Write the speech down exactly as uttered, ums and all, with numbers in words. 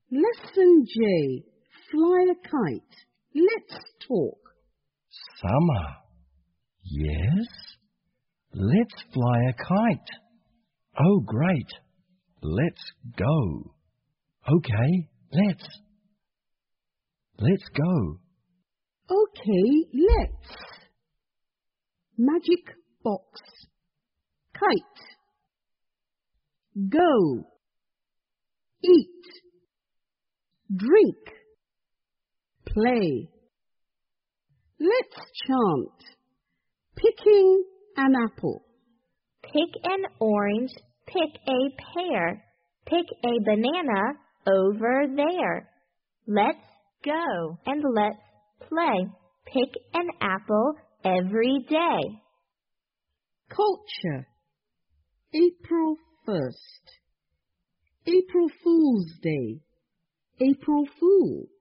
Lesson J. Fly a kite. Let's talk. Summer. Yes? Let's fly a kite. Oh, great. Let's go. Okay, let's. Let's go. Okay, let's. Magic box. Kite. Go. Eat. Drink. Play. Let's chant. Picking an apple. Pick an orange, pick a pear, pick a banana over there. Let's go and let's play. Pick an apple every day. Culture. April first. April Fool's Day. April Fool.